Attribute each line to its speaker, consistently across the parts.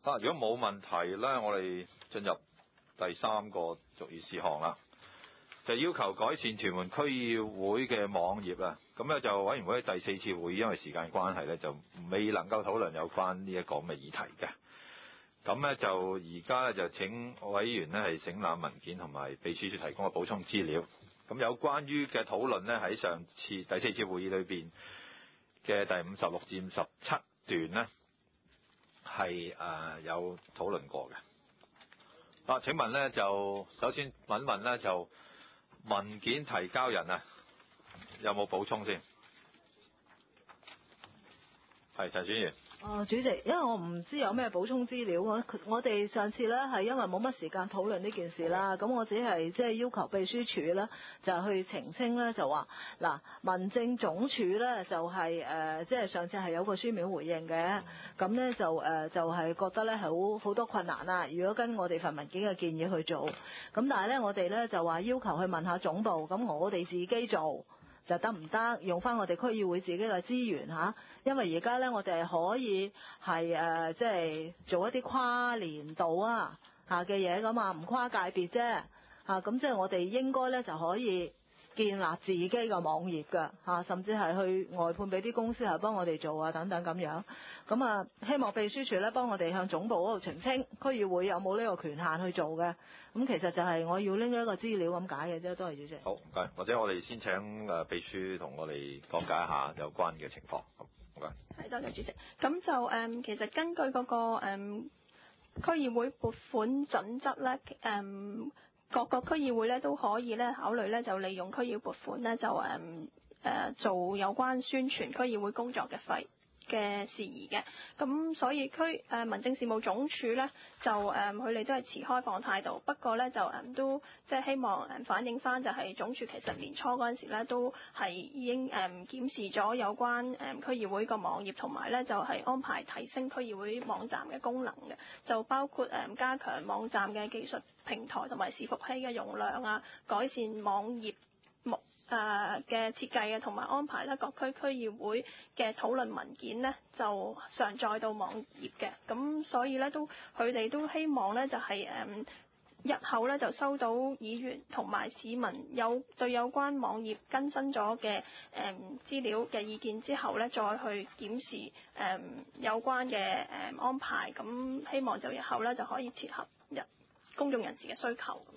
Speaker 1: 如果冇問題咧，我哋進入第三個續議事項啦，就要求改善屯門區議會嘅網頁啊。咁咧就委員會第4次會議因為時間關係咧，就未能夠討論有關呢一個咁嘅議題嘅。咁咧就而家咧就請委員咧係省覽文件同埋秘書處提供嘅補充資料。咁有關於嘅討論咧喺上次第4次會議裏邊嘅第56至57段咧係有討論過嘅。請問咧就首先問咧就文件提交人有冇補充先？係陳選員。
Speaker 2: 主席，因為我唔知有咩補充資料啊，我哋上次咧係因為冇乜時間討論呢件事啦，咁我只係即係要求秘書處咧就去澄清咧，就話嗱，民政總署咧就係即係上次係有個書面回應嘅，咁咧就係覺得咧係好多困難啦，如果跟我哋份文件嘅建議去做，咁但係咧我哋咧就話要求去問下總部，咁我哋自己做就得唔得？用翻我哋區議會自己嘅資源嚇，因為而家咧我哋係可以係即係做一啲跨年度嘅嘢噶嘛，唔跨界別啫嚇，咁即係我哋應該咧就可以建立自己嘅網頁㗎，甚至係去外判俾啲公司係幫我哋做等等咁樣。咁希望秘書處咧幫我哋向總部嗰度澄清，區議會有冇呢個權限去做嘅。咁其實就係我要拎一個資料咁解嘅啫。多謝主席。
Speaker 1: 好，唔該。或者我哋先請秘書同我哋講解一下有關嘅情況。好，唔該。
Speaker 3: 係，多謝主席。咁就其實根據嗰個區議會撥款準則咧，各個區議會咧都可以咧考慮咧就利用區議會撥款咧就做有關宣傳區議會工作嘅事宜嘅，咁所以民政事務總署咧就佢哋都係持開放態度，不過咧就都即係希望反映翻就係總署其實年初嗰陣時咧都係已經檢視咗有關區議會個網頁，同埋咧就係安排提升區議會網站嘅功能嘅，就包括加強網站嘅技術平台同埋伺服器嘅容量改善網頁嘅設計同埋安排咧各區區議會嘅討論文件呢就上載到網頁嘅，咁所以咧佢哋都希望咧就係日後咧就收到議員同埋市民對有關網頁更新咗嘅資料嘅意見之後咧，再去檢視有關嘅安排，咁希望就日後咧就可以切合公眾人士嘅需求咁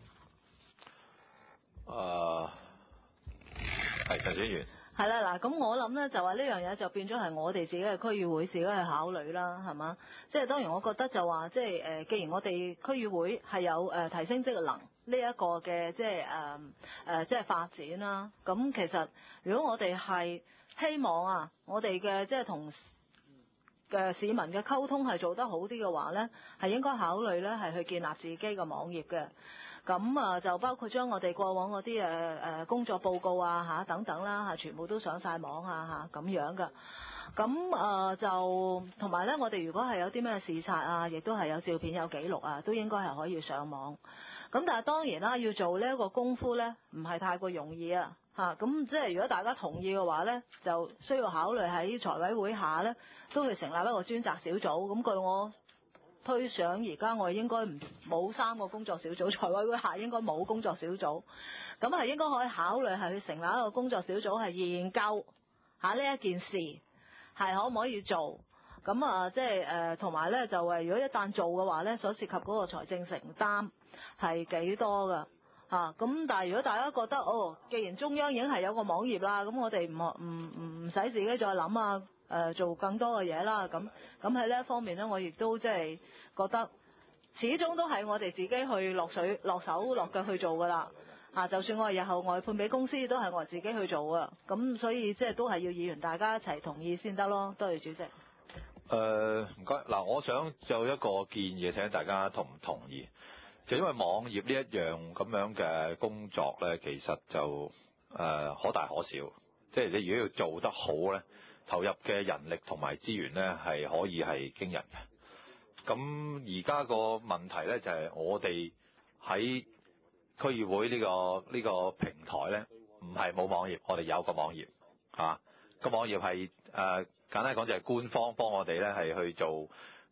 Speaker 3: 樣。
Speaker 1: 係陳選員。
Speaker 2: 係啦，嗱，咁我諗咧就話呢樣嘢就變咗係我哋自己嘅區議會自己去考慮啦，係嘛？即係當然我覺得就話即係既然我哋區議會係有提升職能呢一個嘅即係發展啦，咁其實如果我哋係希望我哋嘅即係同市民嘅溝通係做得好啲嘅話咧，係應該考慮咧係去建立自己嘅網頁嘅。咁就包括將我哋過往嗰啲工作報告等等啦全部都上晒網咁樣㗎。咁就同埋咧，我哋如果係有啲咩視察亦都係有照片有記錄都應該係可以上網。咁但係當然啦，要做呢一個功夫咧，唔係太過容易咁即係如果大家同意嘅話咧，就需要考慮喺財委會下咧，都會成立一個專責小組。咁據我推想，而家我哋應該冇3個工作小組，財委會下應該冇工作小組，咁係應該可以考慮係去成立一個工作小組，係研究下呢一件事係可唔可以做。咁即係同埋咧就係如果一旦做嘅話咧，所涉及嗰個財政承擔係幾多㗎？咁但係如果大家覺得既然中央已經係有個網頁啦，咁我哋唔使自己再諗做更多嘅嘢啦。咁喺呢一方面咧，我亦都即係覺得始終都係我哋自己去落手落腳去做㗎啦。就算我哋日後外判俾公司，都係我哋自己去做㗎。咁所以即係都係要議員大家一齊同意先得咯。多謝主席。
Speaker 1: 唔該。嗱，我想就一個建議，請大家同唔同意？就因為網頁呢一樣咁樣嘅工作咧，其實就可大可小，即係你如果要做得好咧，投入嘅人力同埋資源咧係可以係驚人嘅。咁而家個問題咧就係我哋喺區議會呢個平台咧，唔係冇網頁，我哋有個網頁個網頁係簡單講就係官方幫我哋咧係去做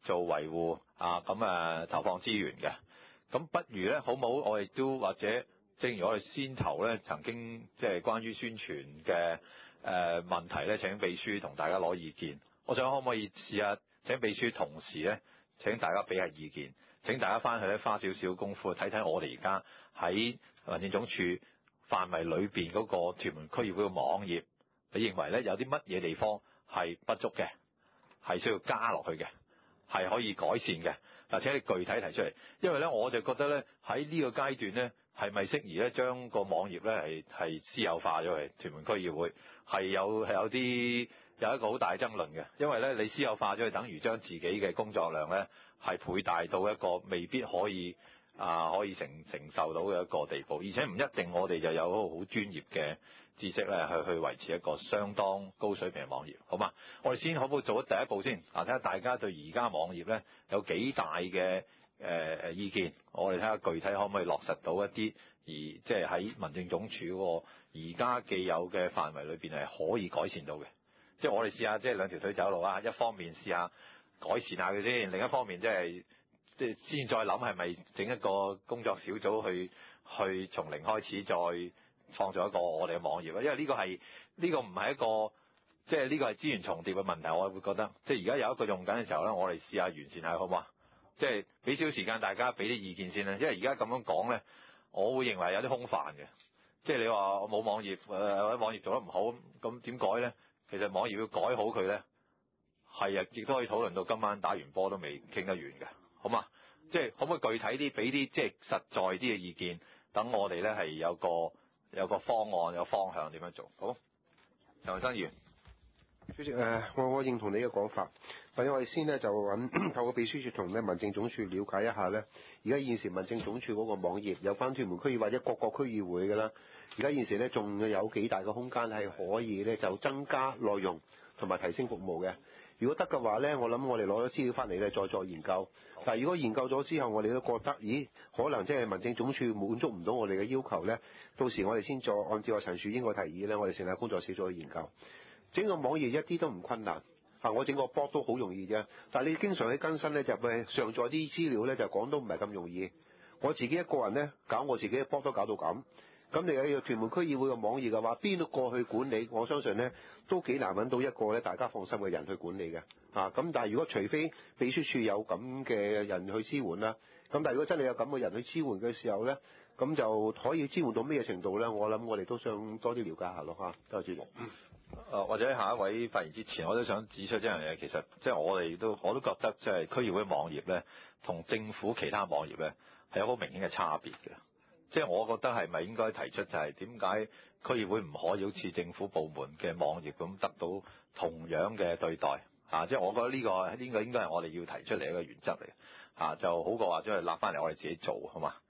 Speaker 1: 做維護投放資源嘅。咁不如咧，好唔好？我哋都或者，正如我哋先頭咧曾經即係關於宣傳嘅問題咧，請秘書同大家攞意見。我想可唔可以試下請秘書同時咧請大家俾下意見，請大家翻去咧花少少功夫睇睇我哋而家喺民政總署範圍裏邊嗰個屯門區議會嘅網頁，你認為咧有啲乜嘢地方係不足嘅，係需要加落去嘅，係可以改善嘅？嗱，請你具體提出嚟，因為咧我就覺得咧喺呢個階段咧係咪適宜咧將個網頁咧係私有化咗去？屯門區議會係有一個好大爭論嘅，因為咧你私有化咗，等於將自己嘅工作量咧係倍大到一個未必可以承受到嘅一個地步，而且唔一定我哋就有一個好專業嘅知識咧去維持一個相當高水平嘅網頁，好嘛？我哋先可唔可以做咗第一步先？睇下大家對而家網頁咧有幾大嘅意見，我哋睇下具體可唔可以落實到一啲，而即係喺民政總署嗰個而家既有嘅範圍裏邊係可以改善到嘅。即係我哋試下即係兩條腿走路啦，一方面試下改善下佢先，另一方面即係先再諗係咪整一個工作小組去從零開始再創造一個我哋嘅網頁啊，因為呢個唔係一個即係呢個係資源重疊嘅問題，我會覺得即係而家有一個用緊嘅時候咧，我哋試下完善下好嘛？即係俾少時間大家俾啲意見先啦，因為而家咁樣講咧，我會認為有啲空泛嘅，即係你話我冇網頁或者網頁做得唔好，咁點改咧？其實網頁要改好佢咧，係啊，亦都可以討論到今晚打完波都未傾得完嘅，好嘛？即係可唔可以具體啲，俾啲即係實在啲嘅意見，等我哋咧係有個方案、有方向點樣做？好，陳生議員，
Speaker 4: 主席我認同你嘅講法，或者我哋先呢，就透過秘書處同咧民政總署了解一下咧，而家現時民政總署嗰個網頁有翻屯門區議或者各個區議會嘅啦，而家現時咧仲有幾大嘅空間係可以咧就增加內容同埋提升服務嘅。如果得嘅話咧，我諗我哋攞咗資料翻嚟咧再作研究。但係如果研究咗之後，我哋都覺得，咦，可能即係民政總署滿足唔到我哋嘅要求咧，到時我哋先再按照陳樹英個提議咧，我哋成立工作小組去研究。整個網頁一啲都唔困難，我整個 blog 都好容易啫。但係你經常喺更新咧，就係上載啲資料咧，就講都唔係咁容易。我自己一個人咧搞我自己嘅 blog 都搞到咁。咁你有屯門區議會嘅網頁嘅話，邊度過去管理？我相信咧都幾難揾到一個咧大家放心嘅人去管理嘅。咁但係如果除非秘書處有咁嘅人去支援啦，咁但係如果真係有咁嘅人去支援嘅時候咧，咁就可以支援到咩程度咧？我諗我哋都想多啲了解下咯嚇。多謝主席。
Speaker 1: 或者下一位發言之前，我都想指出一樣嘢，其實即係我都覺得即係區議會網頁咧，同政府其他網頁咧係有好明顯嘅差別嘅。即係我覺得係咪應該提出就係點解區議會唔可以好似政府部門嘅網頁咁得到同樣嘅對待？即係我覺得呢個應該係我哋要提出嚟一個原則嚟，就好過話將佢立翻嚟我哋自己做，好嘛？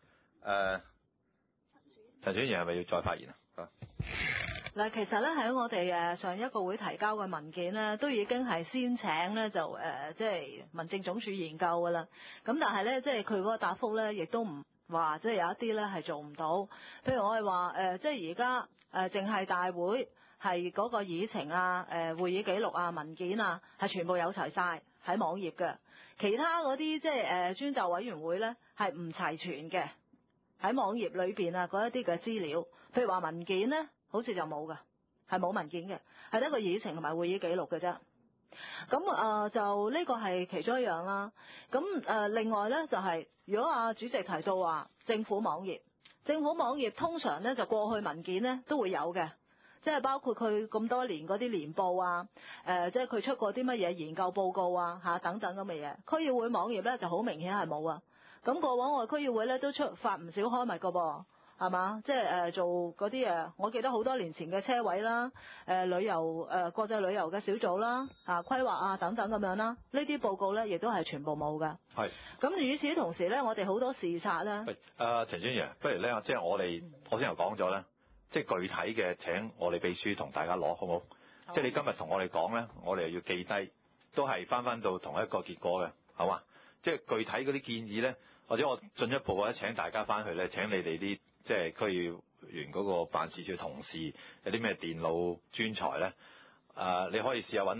Speaker 1: 陳選員係咪要再發言啊？
Speaker 2: 嗱，其實咧喺我哋上一個會提交嘅文件咧，都已經係先請咧就即係民政總署研究㗎啦。咁但係咧，即係佢嗰個答覆咧，亦都唔話即係有一啲咧係做唔到。譬如我係話即係而家淨係大會係嗰個議程啊、會議記錄啊、文件啊，係全部有齊晒喺網頁嘅。其他嗰啲即係專責委員會咧係唔齊全嘅喺網頁裏邊啊嗰一啲嘅資料，譬如話文件咧。好似就冇㗎，係冇文件嘅，係得個議程同埋會議記錄嘅啫。咁就呢個係其中一樣啦。咁另外咧就係、如果主席提到話政府網頁通常咧就過去文件咧都會有嘅，即係包括佢咁多年嗰啲年報啊，即係佢出過啲乜嘢研究報告啊等等咁嘅嘢。區議會網頁咧就好明顯係冇啊。咁過往我哋區議會咧都發唔少刊物㗎噃。係嘛？即係做嗰啲我記得好多年前嘅車位啦，旅遊國際旅遊嘅小組啦，規劃啊等等咁樣啦，呢啲報告咧亦都係全部冇㗎。係。咁與此同時咧，我哋好多視察咧。喂，
Speaker 1: 陳專員，不如咧，即係我先又講咗咧，即係具體嘅請我哋秘書同大家攞，好唔好？即係你今日同我哋講咧，我哋又要記低，都係翻到同一個結果嘅，好嘛？即係具體嗰啲建議咧，或者我進一步或者請大家翻去咧，請你哋啲。即係區議員嗰個辦事處同事有啲咩電腦專才咧？你可以試下揾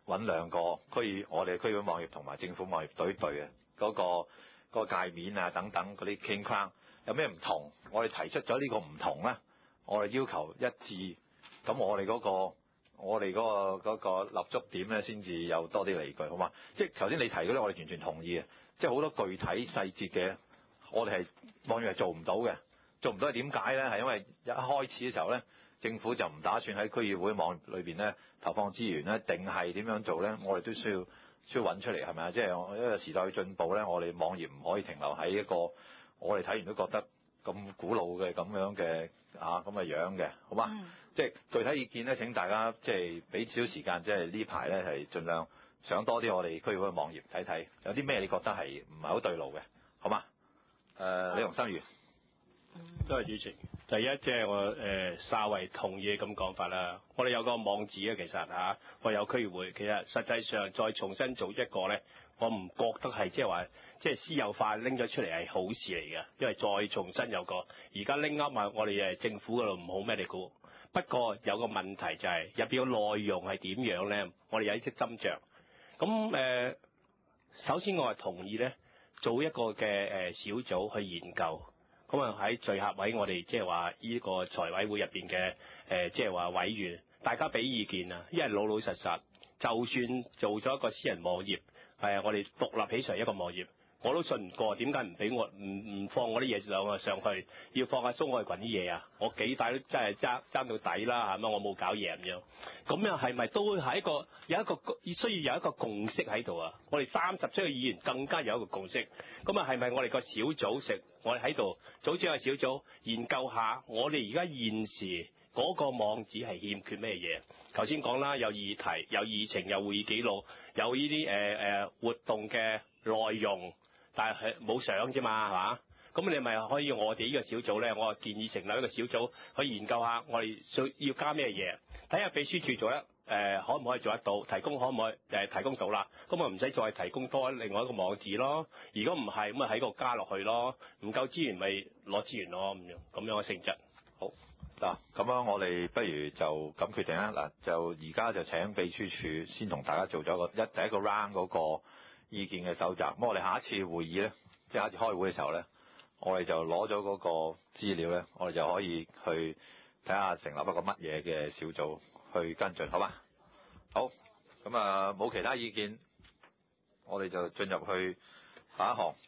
Speaker 1: 揾兩個我哋區議會網頁同埋政府網頁對嘅嗰個界面啊等等嗰啲傾框有咩唔同？我哋提出咗呢個唔同咧，我哋要求一致，咁我哋嗰個立足點咧先至有多啲理據，好嘛？即係頭先你提嗰啲，我哋完全同意嘅。即係好多具體細節嘅，我哋係網頁係做唔到嘅。做唔到係點解咧？係因為一開始嘅時候咧，政府就唔打算喺區議會網頁裏邊咧投放資源咧，定係點樣做咧？我哋都需要揾出嚟，係咪啊？即係因為時代嘅進步咧，我哋網頁唔可以停留喺一個我哋睇完都覺得咁古老嘅咁樣嘅咁嘅樣嘅，好嘛？即係具體意見咧，請大家即係俾少時間，即係呢排咧係盡量上多啲我哋區議會嘅網頁睇睇，有啲咩你覺得係唔係好對路嘅，好嘛？李洪生如。
Speaker 5: 多謝主席。第一，即係我稍為同意咁講法啦。我哋有個網址啊，其實我有區議會，其實實際上再重新做一個咧，我唔覺得係即係話即係私有化拎咗出嚟係好事嚟嘅，因為再重新有個而家拎啱埋我哋政府嗰度唔好咩你估？不過有個問題就係入邊嘅內容係點樣咧？我哋有啲識斟酌。咁首先我係同意咧，做一個嘅小組去研究。咁啊喺聚合位，我哋即係話呢個財委會入邊嘅即係話委員，大家俾意見啊。因為老老實實，就算做咗一個私人網頁，我哋獨立起上一個網頁，我都信唔過。點解唔俾我唔放我啲嘢上去？要放阿蘇愛群啲嘢啊？我幾大都真係爭到底啦，係咪？我冇搞嘢咁樣。咁樣係咪都係有一個需要有一個共識喺度啊？我哋37個議員更加有一個共識。咁啊係咪我哋個小組我哋喺度組織個小組研究下，我哋而家現時嗰個網址係欠缺咩嘢？頭先講啦，有議題、有議程、有會議記錄、有呢啲活動嘅內容，但係冇相啫嘛，係嘛？咁你咪可以我哋呢個小組咧，我建議成立一個小組去研究下，我哋要加咩嘢？睇下秘書處做得可唔可以做得到？提供可唔可以提供到啦？咁啊唔使再提供多另外一個網址咯。如果唔係，咁啊喺度加落去咯。唔夠資源咪攞資源咯，咁樣嘅性質。
Speaker 1: 好嗱，咁樣我哋不如就咁決定啦。嗱，就而家就請秘書處先同大家做咗第一個 round 嗰個意見嘅收集。咁我哋下一次會議咧，即係下一次開會嘅時候咧，我哋就攞咗嗰個資料咧，我哋就可以去睇下成立一個乜嘢嘅小組去跟進，好嘛？好，咁冇其他意見，我哋就進入去下一項。